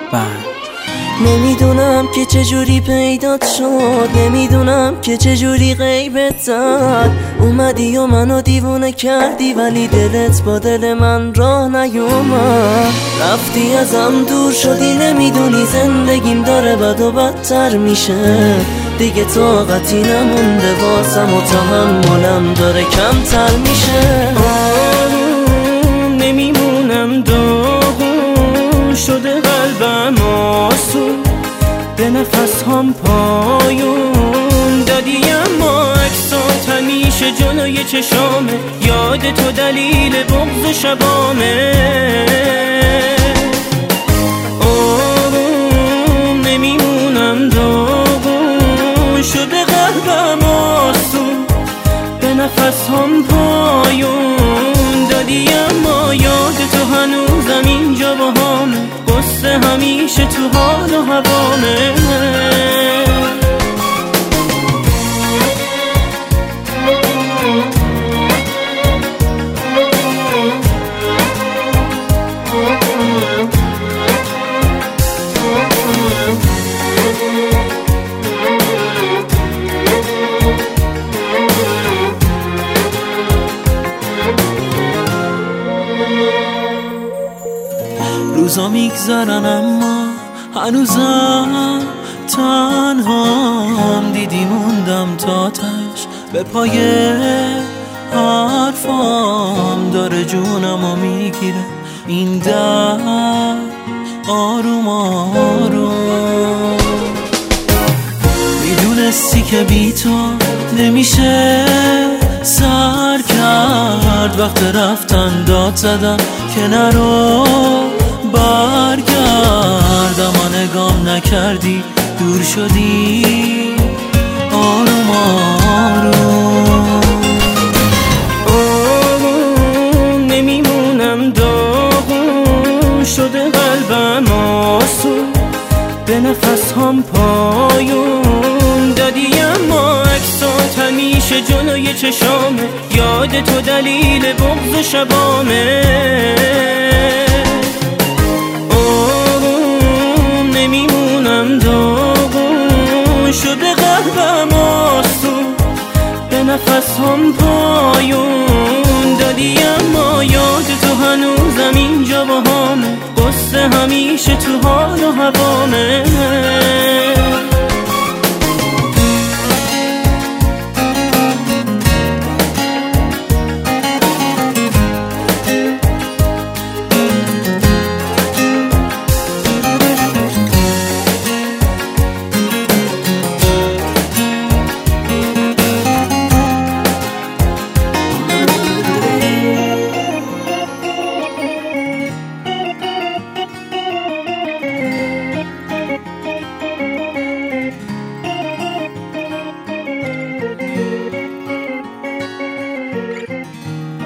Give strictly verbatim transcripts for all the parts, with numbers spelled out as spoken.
بند. نمیدونم که چجوری پیدات شد، نمیدونم که چجوری غیبت زد. اومدی و منو دیوونه کردی ولی دلت با دل من راه نیومد. رفتی ازم دور شدی، نمیدونی زندگیم داره بد و بدتر میشه. دیگه طاقتی نمونده واسم و تحملم داره کمتر میشه. آروم نمیمونم، داغون شده قلبم آسون، به نفس هم پایون دادی اما عکسات همیشه جلوی چشامه. یاد تو دلیل بغض و شبامه. آروم نمیمونم، داغون شده قلبم آسون، به نفس هم پایون دادی اما یاد تو هنوزم اینجا با همه. قصه همیشه تو حال و هوامه. روزا میگذرن اما هنوزم تنهام. دیدی موندم تا تش به پای حرفام. داره جونمو میگیره این در آروم آروم. میدونستی که بی تو نمیشه سر کرد. وقت رفتن داد زدم که نرو برگرد، اما نگام نکردی دور شدی آروم آروم. آروم نمیمونم، داغون شده قلبم آسون، به نفس هم پایون دادی اما عکسات همیشه جلوی چشامه. یاد تو دلیل بغض و شبامه. نمیمونم، داغون شده قلبم آسون، به نفس هم پایون دادی اما یاد تو هنوزم اینجا با همه. قصه همیشه تو حال و هوامه.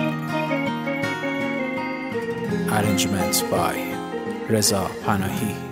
Arrangement by Reza Panahi.